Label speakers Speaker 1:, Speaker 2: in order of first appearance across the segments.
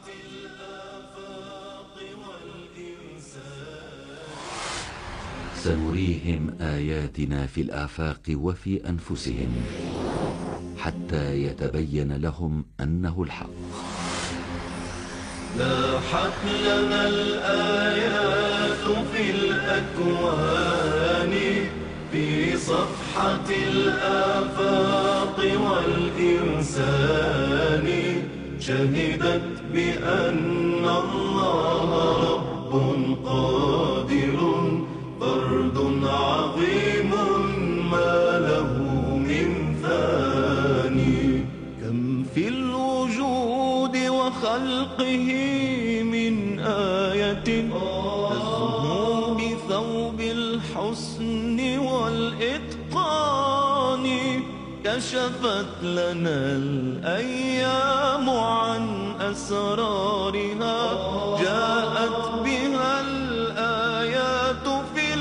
Speaker 1: سنريهم آياتنا في الآفاق وفي أنفسهم حتى يتبين لهم أنه الحق.
Speaker 2: لاحت لنا الآيات في الأكوان، في صفحة الآفاق والإنسان، شهدت بأن الله رب قادر، فرد عظيم ما له من ثاني. كم في الوجود وخلقه من آية تزهو بثوب الحسن والإتقان، كشفت لنا الأيام عن أسرارها، جاءت بها الآيات في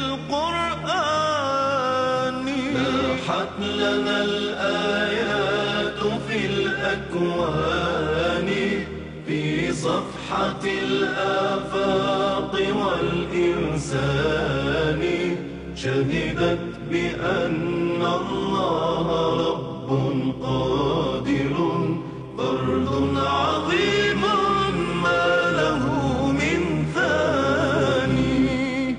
Speaker 2: القرآن. لاحت لنا الآيات في الأكوان، في صفحة الآفاق والإنسان، شهدت بأن الله رب قادر، فرد عظيم ما له من ثاني.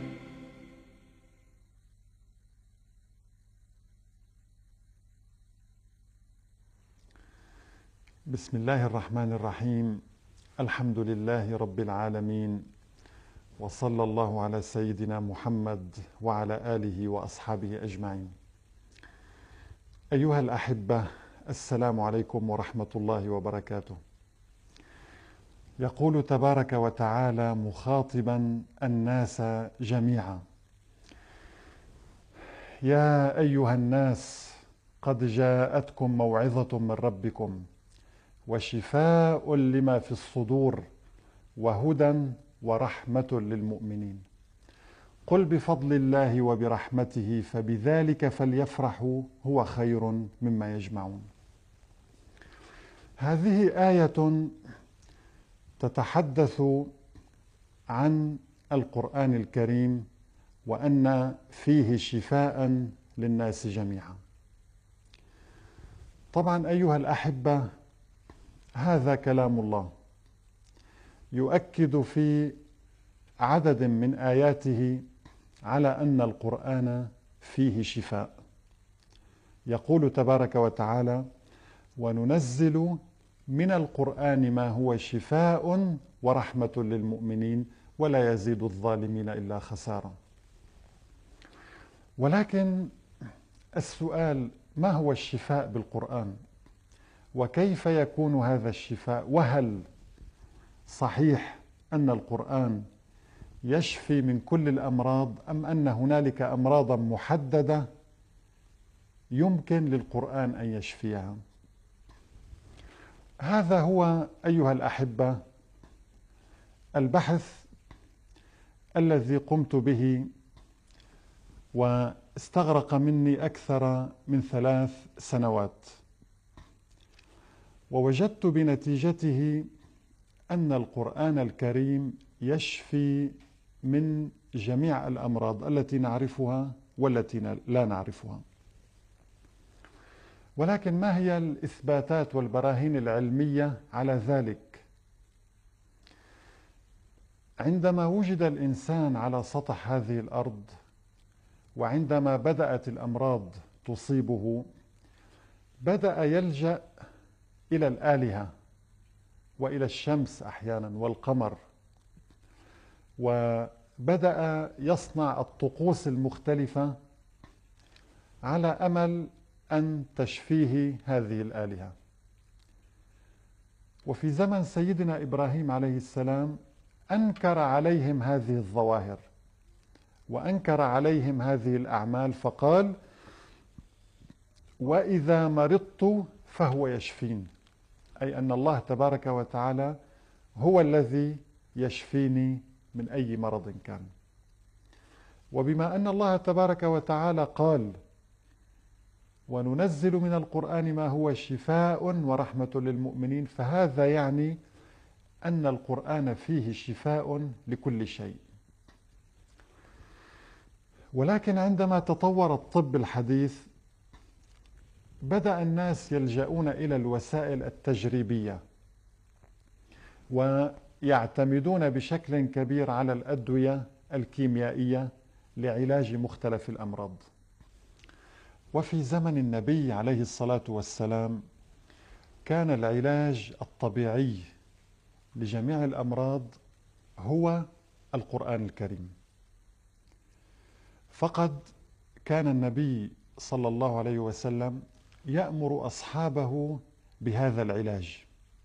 Speaker 3: بسم الله الرحمن الرحيم. الحمد لله رب العالمين، وصلى الله على سيدنا محمد وعلى آله وأصحابه أجمعين. أيها الأحبة، السلام عليكم ورحمة الله وبركاته. يقول تبارك وتعالى مخاطبا الناس جميعا: يا أيها الناس قد جاءتكم موعظة من ربكم وشفاء لما في الصدور وهدى ورحمة للمؤمنين. قل بفضل الله وبرحمته فبذلك فليفرحوا هو خير مما يجمعون. هذه آية تتحدث عن القرآن الكريم وأن فيه شفاء للناس جميعا. طبعا أيها الأحبة، هذا كلام الله يؤكد في عدد من آياته على أن القرآن فيه شفاء. يقول تبارك وتعالى: وننزل من القرآن ما هو شفاء ورحمة للمؤمنين ولا يزيد الظالمين إلا خسارا. ولكن السؤال: ما هو الشفاء بالقرآن؟ وكيف يكون هذا الشفاء؟ وهل صحيح أن القرآن يشفي من كل الأمراض، أم أن هنالك أمراضا محددة يمكن للقرآن أن يشفيها؟ هذا هو أيها الأحبة البحث الذي قمت به، واستغرق مني أكثر من 3 سنوات، ووجدت بنتيجته أن القرآن الكريم يشفي من جميع الأمراض التي نعرفها والتي لا نعرفها. ولكن ما هي الإثباتات والبراهين العلمية على ذلك؟ عندما وجد الإنسان على سطح هذه الأرض، وعندما بدأت الأمراض تصيبه، بدأ يلجأ إلى الآلهة وإلى الشمس أحيانا والقمر، وبدأ يصنع الطقوس المختلفة على أمل أن تشفيه هذه الآلهة. وفي زمن سيدنا إبراهيم عليه السلام أنكر عليهم هذه الظواهر وأنكر عليهم هذه الأعمال، فقال: وإذا مرضت فهو يشفين، أي أن الله تبارك وتعالى هو الذي يشفيني من أي مرض كان. وبما أن الله تبارك وتعالى قال: وننزل من القرآن ما هو شفاء ورحمة للمؤمنين، فهذا يعني أن القرآن فيه شفاء لكل شيء. ولكن عندما تطور الطب الحديث بدأ الناس يلجؤون إلى الوسائل التجريبية ويعتمدون بشكل كبير على الأدوية الكيميائية لعلاج مختلف الأمراض. وفي زمن النبي عليه الصلاة والسلام كان العلاج الطبيعي لجميع الأمراض هو القرآن الكريم. فقد كان النبي صلى الله عليه وسلم يأمر أصحابه بهذا العلاج.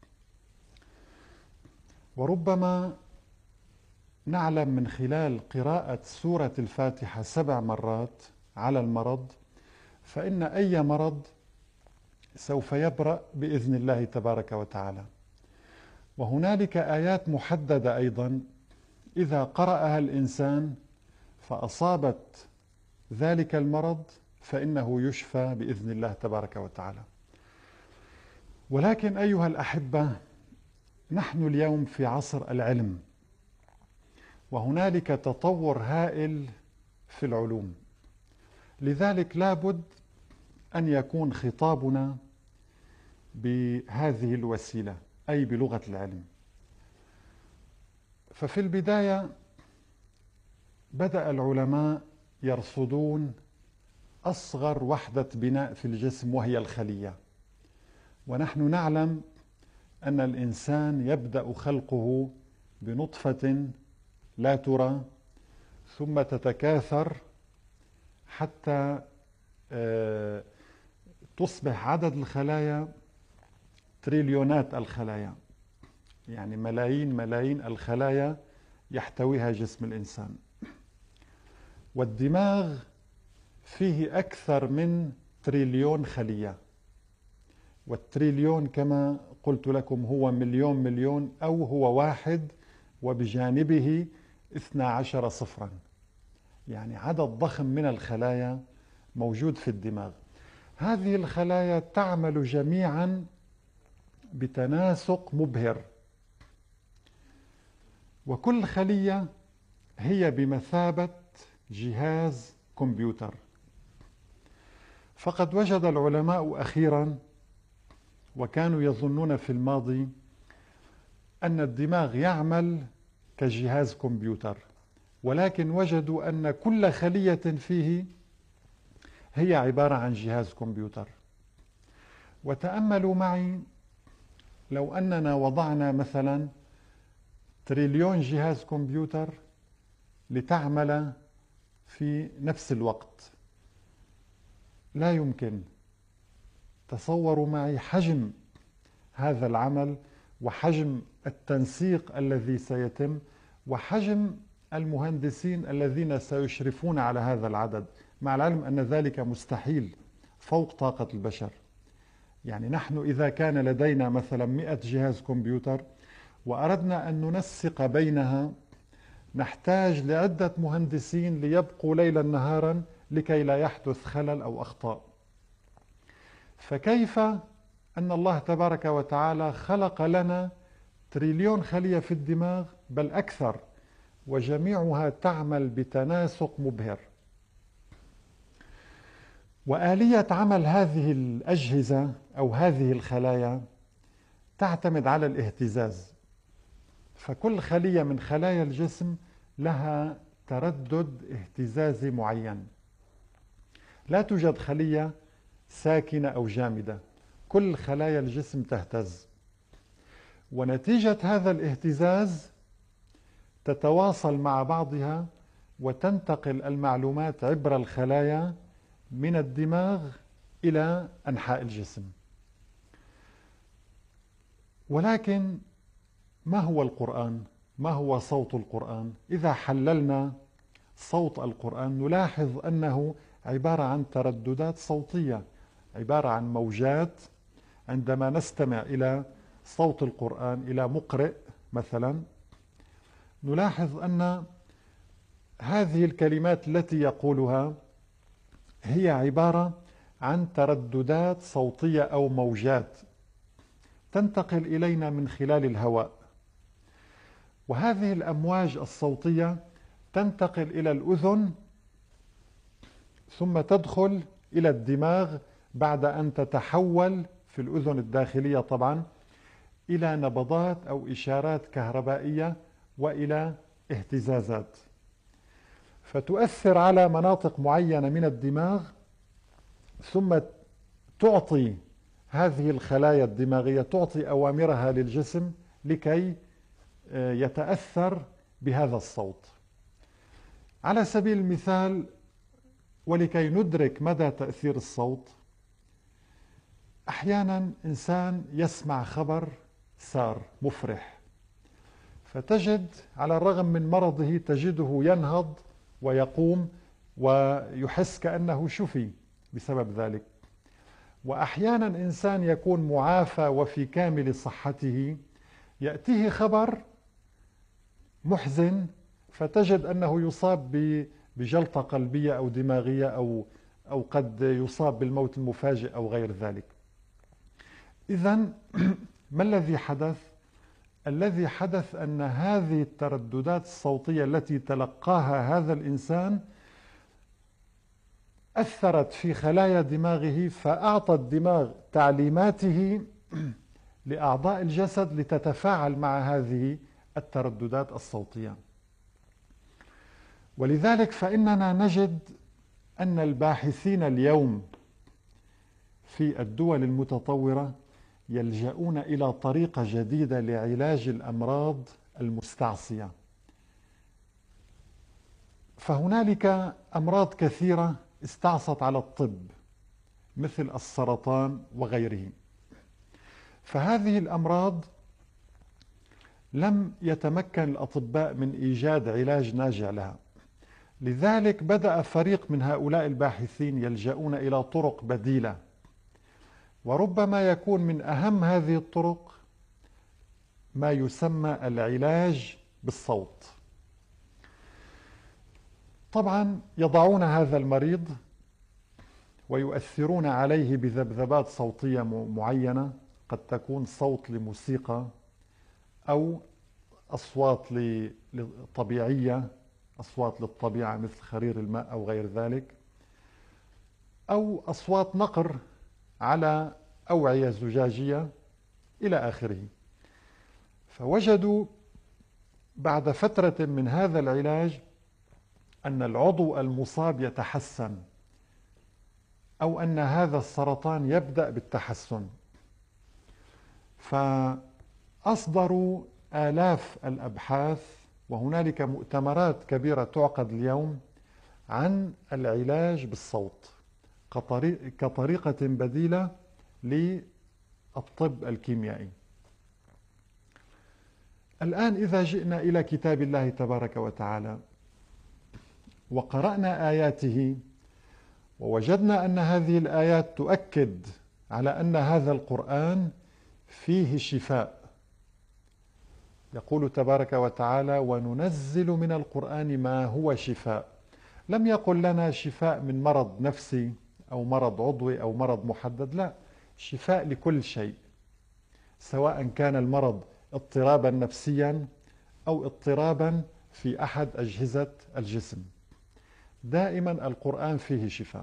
Speaker 3: وربما نعلم من خلال قراءة سورة الفاتحة 7 مرات على المرض فإن أي مرض سوف يبرأ بإذن الله تبارك وتعالى. وهنالك آيات محددة أيضا إذا قرأها الإنسان فأصابت ذلك المرض فإنه يشفى بإذن الله تبارك وتعالى. ولكن أيها الأحبة، نحن اليوم في عصر العلم، وهنالك تطور هائل في العلوم، لذلك لابد أن يكون خطابنا بهذه الوسيلة أي بلغة العلم. ففي البداية بدأ العلماء يرصدون أصغر وحدة بناء في الجسم وهي الخلية. ونحن نعلم أن الإنسان يبدأ خلقه بنطفة لا ترى ثم تتكاثر حتى تصبح عدد الخلايا تريليونات الخلايا، يعني ملايين الخلايا يحتويها جسم الإنسان. والدماغ فيه أكثر من تريليون خلية، والتريليون كما قلت لكم هو مليون أو هو 1 وبجانبه 12 صفرا، يعني عدد ضخم من الخلايا موجود في الدماغ. هذه الخلايا تعمل جميعا بتناسق مبهر، وكل خلية هي بمثابة جهاز كمبيوتر. فقد وجد العلماء أخيرا، وكانوا يظنون في الماضي، أن الدماغ يعمل كجهاز كمبيوتر، ولكن وجدوا أن كل خلية فيه هي عبارة عن جهاز كمبيوتر. وتأملوا معي، لو أننا وضعنا مثلا تريليون جهاز كمبيوتر لتعمل في نفس الوقت، لا يمكن. تصوروا معي حجم هذا العمل وحجم التنسيق الذي سيتم وحجم المهندسين الذين سيشرفون على هذا العدد، مع العلم أن ذلك مستحيل فوق طاقة البشر. يعني نحن إذا كان لدينا مثلا 100 جهاز كمبيوتر وأردنا أن ننسق بينها نحتاج لعدة مهندسين ليبقوا ليلا نهارا لكي لا يحدث خلل أو أخطاء. فكيف أن الله تبارك وتعالى خلق لنا تريليون خلية في الدماغ بل أكثر، وجميعها تعمل بتناسق مبهر. وآلية عمل هذه الأجهزة أو هذه الخلايا تعتمد على الاهتزاز. فكل خلية من خلايا الجسم لها تردد اهتزازي معين، لا توجد خلية ساكنة أو جامدة، كل خلايا الجسم تهتز، ونتيجة هذا الاهتزاز تتواصل مع بعضها وتنتقل المعلومات عبر الخلايا من الدماغ إلى أنحاء الجسم. ولكن ما هو القرآن؟ ما هو صوت القرآن؟ إذا حللنا صوت القرآن نلاحظ أنه عبارة عن ترددات صوتية، عبارة عن موجات. عندما نستمع إلى صوت القرآن إلى مقرئ مثلا نلاحظ أن هذه الكلمات التي يقولها هي عبارة عن ترددات صوتية أو موجات تنتقل إلينا من خلال الهواء. وهذه الأمواج الصوتية تنتقل إلى الأذن ثم تدخل إلى الدماغ بعد أن تتحول في الأذن الداخلية طبعا إلى نبضات أو إشارات كهربائية وإلى اهتزازات، فتؤثر على مناطق معينة من الدماغ، ثم تعطي هذه الخلايا الدماغية تعطي أوامرها للجسم لكي يتأثر بهذا الصوت. على سبيل المثال، ولكي ندرك مدى تأثير الصوت، أحيانا إنسان يسمع خبر سار مفرح، فتجد على الرغم من مرضه تجده ينهض ويقوم ويحس كأنه شفي بسبب ذلك. وأحيانا إنسان يكون معافى وفي كامل صحته يأتيه خبر محزن، فتجد أنه يصاب بجلطة قلبية أو دماغية أو قد يصاب بالموت المفاجئ أو غير ذلك. إذن ما الذي حدث؟ الذي حدث أن هذه الترددات الصوتية التي تلقاها هذا الإنسان أثرت في خلايا دماغه، فأعطى الدماغ تعليماته لأعضاء الجسد لتتفاعل مع هذه الترددات الصوتية. ولذلك فإننا نجد أن الباحثين اليوم في الدول المتطورة يلجؤون إلى طريقة جديدة لعلاج الأمراض المستعصية. فهنالك أمراض كثيرة استعصت على الطب مثل السرطان وغيره، فهذه الأمراض لم يتمكن الأطباء من إيجاد علاج ناجع لها. لذلك بدأ فريق من هؤلاء الباحثين يلجؤون إلى طرق بديلة، وربما يكون من أهم هذه الطرق ما يسمى العلاج بالصوت. طبعا يضعون هذا المريض ويؤثرون عليه بذبذبات صوتية معينة، قد تكون صوت لموسيقى أو أصوات طبيعية، أصوات للطبيعة مثل خرير الماء أو غير ذلك، أو أصوات نقر على أوعية زجاجية إلى آخره. فوجدوا بعد فترة من هذا العلاج أن العضو المصاب يتحسن، أو أن هذا السرطان يبدأ بالتحسن. فأصدروا آلاف الأبحاث، وهنالك مؤتمرات كبيرة تعقد اليوم عن العلاج بالصوت كطريقة بديلة للطب الكيميائي. الآن إذا جئنا إلى كتاب الله تبارك وتعالى وقرأنا آياته، ووجدنا أن هذه الآيات تؤكد على أن هذا القرآن فيه شفاء. يقول تبارك وتعالى: وننزل من القرآن ما هو شفاء. لم يقل لنا شفاء من مرض نفسي أو مرض عضوي أو مرض محدد، لا، شفاء لكل شيء، سواء كان المرض اضطرابا نفسيا أو اضطرابا في أحد أجهزة الجسم. دائما القرآن فيه شفاء.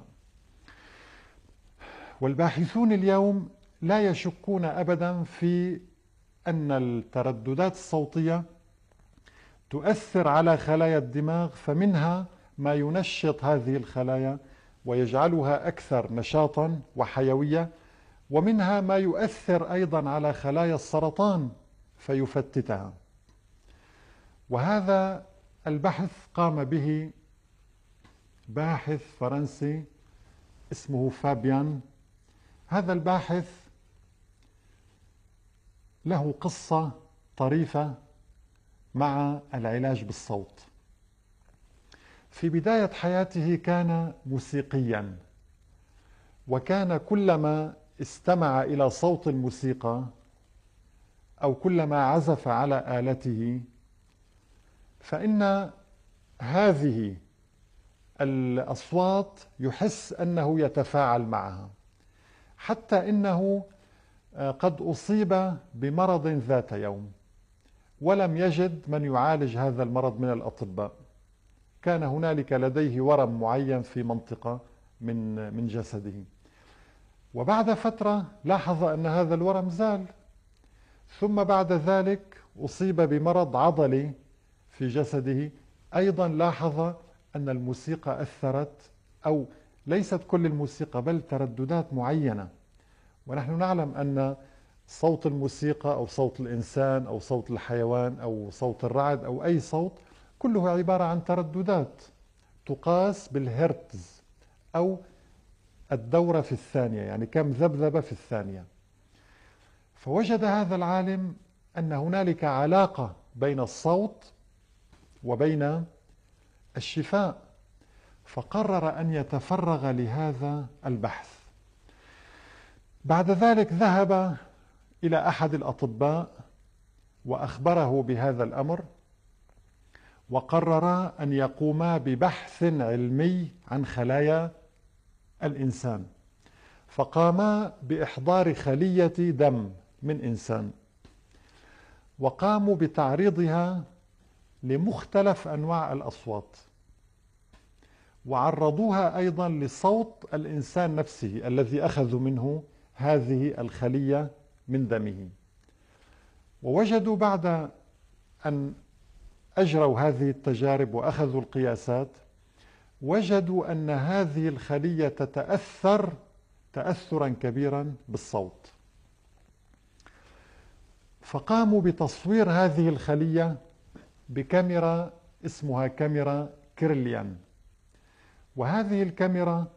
Speaker 3: والباحثون اليوم لا يشكون أبدا في أن الترددات الصوتية تؤثر على خلايا الدماغ، فمنها ما ينشط هذه الخلايا ويجعلها أكثر نشاطا وحيوية، ومنها ما يؤثر أيضا على خلايا السرطان فيفتتها. وهذا البحث قام به باحث فرنسي اسمه فابيان. هذا الباحث له قصة طريفة مع العلاج بالصوت. في بداية حياته كان موسيقيا، وكان كلما استمع إلى صوت الموسيقى أو كلما عزف على آلته فإن هذه الأصوات يحس أنه يتفاعل معها، حتى إنه قد أصيب بمرض ذات يوم، ولم يجد من يعالج هذا المرض من الأطباء. كان هنالك لديه ورم معين في منطقة من جسده، وبعد فترة لاحظ أن هذا الورم زال، ثم بعد ذلك أصيب بمرض عضلي في جسده، أيضا لاحظ أن الموسيقى أثرت، أو ليست كل الموسيقى بل ترددات معينة. ونحن نعلم أن صوت الموسيقى أو صوت الإنسان أو صوت الحيوان أو صوت الرعد أو أي صوت كله عبارة عن ترددات تقاس بالهرتز أو الدورة في الثانية، يعني كم ذبذبة في الثانية. فوجد هذا العالم أن هنالك علاقة بين الصوت وبين الشفاء، فقرر أن يتفرغ لهذا البحث. بعد ذلك ذهب إلى أحد الأطباء وأخبره بهذا الأمر، وقررا أن يقوما ببحث علمي عن خلايا الإنسان. فقاما بإحضار خلية دم من إنسان، وقاموا بتعريضها لمختلف أنواع الأصوات، وعرضوها أيضا لصوت الإنسان نفسه الذي أخذوا منه هذه الخلية من دمه. ووجدوا بعد أن أجروا هذه التجارب وأخذوا القياسات، وجدوا أن هذه الخلية تتأثر تأثرا كبيرا بالصوت. فقاموا بتصوير هذه الخلية بكاميرا اسمها كاميرا كيرليان، وهذه الكاميرا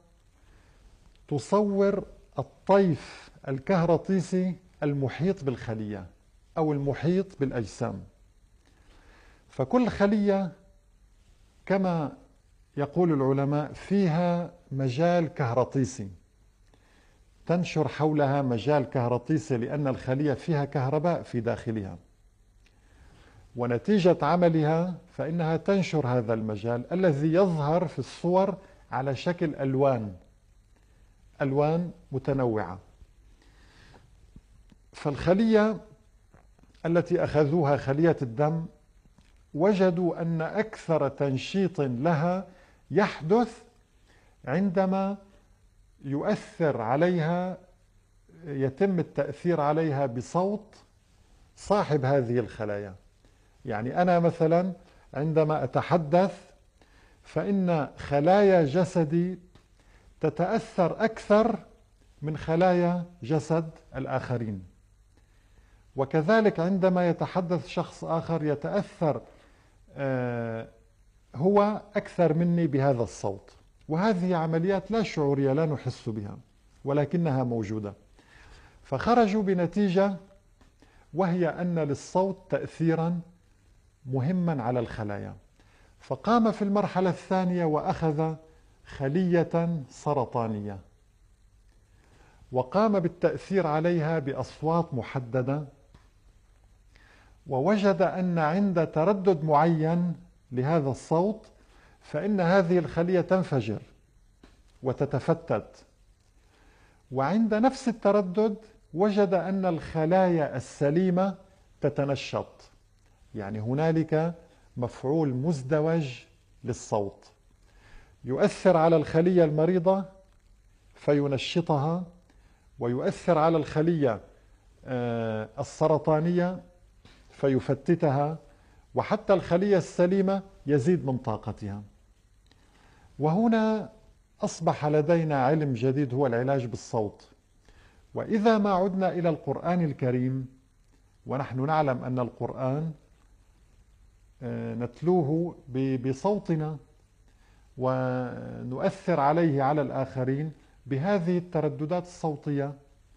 Speaker 3: تصور الطيف الكهرطيسي المحيط بالخلية أو المحيط بالأجسام. فكل خلية كما يقول العلماء فيها مجال كهرطيسي، تنشر حولها مجال كهرطيسي لأن الخلية فيها كهرباء في داخلها، ونتيجة عملها فإنها تنشر هذا المجال الذي يظهر في الصور على شكل ألوان متنوعة. فالخلية التي أخذوها خلية الدم وجدوا أن أكثر تنشيط لها يحدث عندما يؤثر عليها، يتم التأثير عليها بصوت صاحب هذه الخلايا. يعني أنا مثلا عندما أتحدث فإن خلايا جسدي تتأثر أكثر من خلايا جسد الآخرين، وكذلك عندما يتحدث شخص آخر يتأثر هو أكثر مني بهذا الصوت. وهذه عمليات لا شعورية لا نحس بها ولكنها موجودة. فخرجوا بنتيجة وهي أن للصوت تأثيرا مهما على الخلايا. فقام في المرحلة الثانية وأخذ خلية سرطانية وقام بالتأثير عليها بأصوات محددة، ووجد أن عند تردد معين لهذا الصوت فإن هذه الخلية تنفجر وتتفتت، وعند نفس التردد وجد أن الخلايا السليمة تتنشط. يعني هنالك مفعول مزدوج للصوت يؤثر على الخلية المريضة فينشطها، ويؤثر على الخلية السرطانية فيفتتها، وحتى الخلية السليمة يزيد من طاقتها. وهنا أصبح لدينا علم جديد هو العلاج بالصوت. وإذا ما عدنا إلى القرآن الكريم، ونحن نعلم أن القرآن نتلوه بصوتنا ونؤثر عليه على الآخرين بهذه الترددات الصوتية.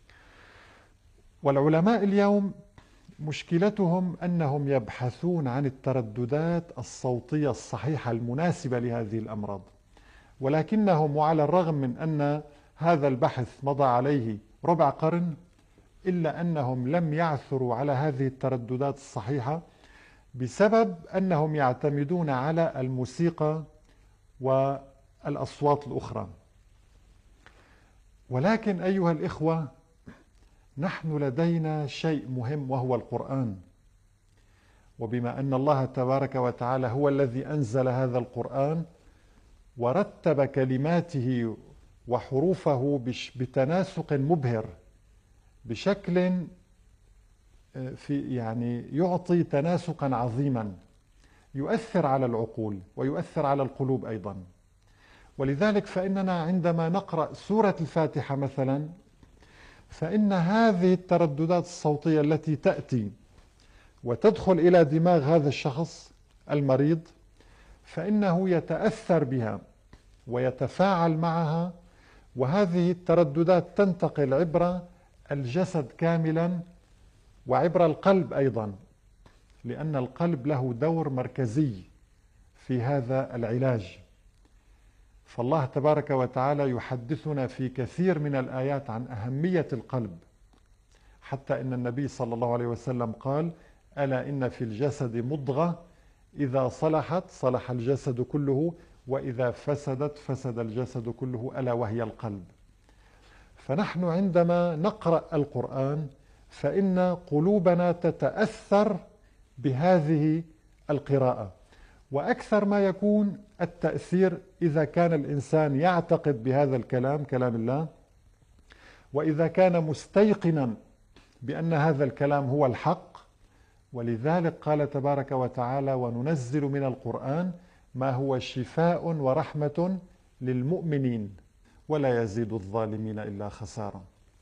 Speaker 3: والعلماء اليوم مشكلتهم أنهم يبحثون عن الترددات الصوتية الصحيحة المناسبة لهذه الأمراض، ولكنهم وعلى الرغم من أن هذا البحث مضى عليه ربع قرن إلا أنهم لم يعثروا على هذه الترددات الصحيحة بسبب أنهم يعتمدون على الموسيقى والأصوات الأخرى. ولكن أيها الإخوة، نحن لدينا شيء مهم وهو القرآن. وبما أن الله تبارك وتعالى هو الذي أنزل هذا القرآن ورتب كلماته وحروفه بتناسق مبهر بشكل يعطي تناسقا عظيما يؤثر على العقول ويؤثر على القلوب أيضا. ولذلك فإننا عندما نقرأ سورة الفاتحة مثلا، فإن هذه الترددات الصوتية التي تأتي وتدخل إلى دماغ هذا الشخص المريض، فإنه يتأثر بها ويتفاعل معها، وهذه الترددات تنتقل عبر الجسد كاملا وعبر القلب أيضا، لأن القلب له دور مركزي في هذا العلاج. فالله تبارك وتعالى يحدثنا في كثير من الآيات عن أهمية القلب، حتى إن النبي صلى الله عليه وسلم قال: ألا إن في الجسد مضغة إذا صلحت صلح الجسد كله وإذا فسدت فسد الجسد كله ألا وهي القلب. فنحن عندما نقرأ القرآن فإن قلوبنا تتأثر بهذه القراءة، وأكثر ما يكون التأثير إذا كان الإنسان يعتقد بهذا الكلام كلام الله، وإذا كان مستيقنا بأن هذا الكلام هو الحق. ولذلك قال تبارك وتعالى: وننزل من القرآن ما هو شفاء ورحمة للمؤمنين ولا يزيد الظالمين إلا خسارا.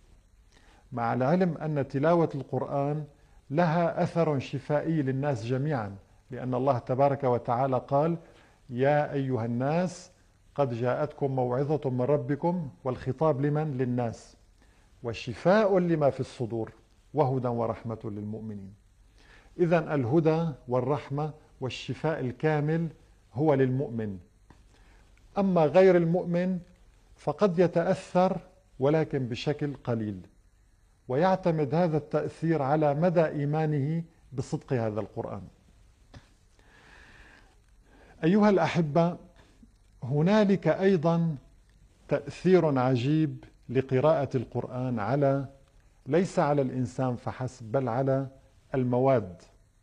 Speaker 3: مع العلم أن تلاوة القرآن لها أثر شفائي للناس جميعا، لأن الله تبارك وتعالى قال: يا أيها الناس قد جاءتكم موعظة من ربكم، والخطاب لمن؟ للناس، وشفاء لما في الصدور وهدى ورحمة للمؤمنين. إذن الهدى والرحمة والشفاء الكامل هو للمؤمن. أما غير المؤمن فقد يتأثر ولكن بشكل قليل، ويعتمد هذا التأثير على مدى إيمانه بصدق هذا القرآن. أيها الأحبة، هنالك أيضا تأثير عجيب لقراءة القرآن ليس على الإنسان فحسب، بل على المواد،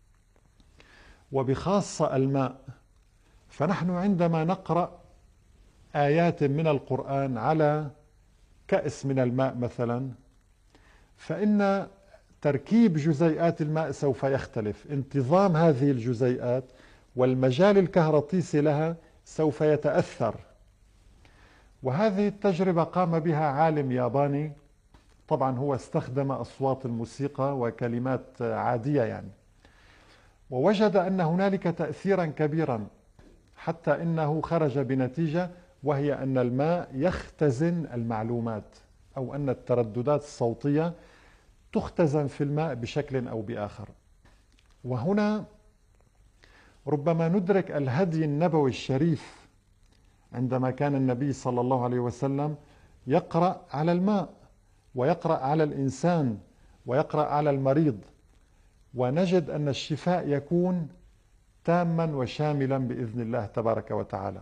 Speaker 3: وبخاصة الماء. فنحن عندما نقرأ آيات من القرآن على كأس من الماء مثلا، فإن تركيب جزيئات الماء سوف يختلف، انتظام هذه الجزيئات والمجال الكهرطيسي لها سوف يتأثر. وهذه التجربة قام بها عالم ياباني، طبعا هو استخدم أصوات الموسيقى وكلمات عادية ووجد أن هنالك تأثيرا كبيرا، حتى إنه خرج بنتيجة، وهي أن الماء يختزن المعلومات، أو أن الترددات الصوتية تختزن في الماء بشكل أو بآخر. وهنا ربما ندرك الهدي النبوي الشريف عندما كان النبي صلى الله عليه وسلم يقرأ على الماء ويقرأ على الإنسان ويقرأ على المريض، ونجد أن الشفاء يكون تاما وشاملا بإذن الله تبارك وتعالى.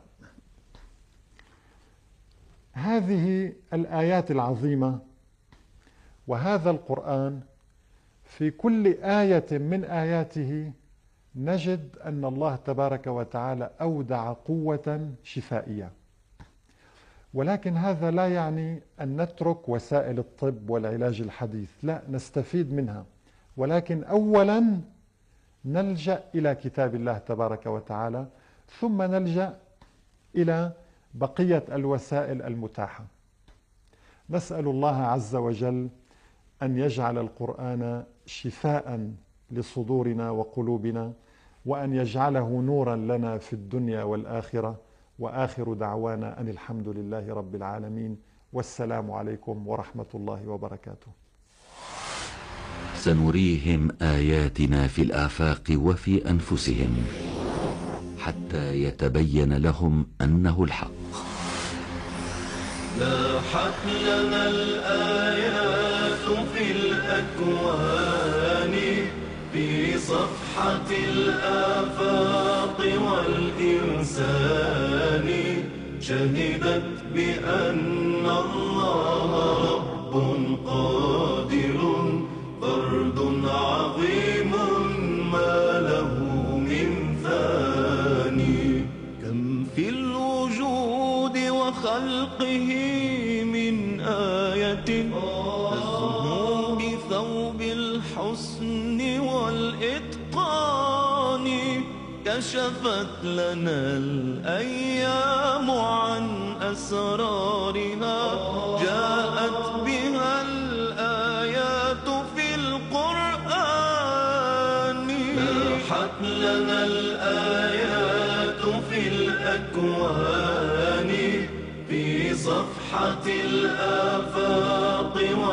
Speaker 3: هذه الآيات العظيمة وهذا القرآن في كل آية من آياته نجد أن الله تبارك وتعالى أودع قوة شفائية. ولكن هذا لا يعني أن نترك وسائل الطب والعلاج الحديث، لا، نستفيد منها، ولكن أولا نلجأ إلى كتاب الله تبارك وتعالى، ثم نلجأ إلى بقية الوسائل المتاحة. نسأل الله عز وجل أن يجعل القرآن شفاء لصدورنا وقلوبنا، وأن يجعله نورا لنا في الدنيا والآخرة. وآخر دعوانا أن الحمد لله رب العالمين، والسلام عليكم ورحمة الله وبركاته.
Speaker 1: سنريهم آياتنا في الآفاق وفي أنفسهم حتى يتبين لهم أنه الحق.
Speaker 2: لاحت لنا الآيات في الأكوان، في صفحة الآفاق والإنسان، شهدت بأن الله رب قادر، فرد عظيم ما له خلقه من آية تزهو بثوب الحسن والإتقان كشفت لنا الأيام عن أسرارها جاءت بها الآيات في القرآن لاحت لنا الآيات في الأكوان في صفحة الآفاق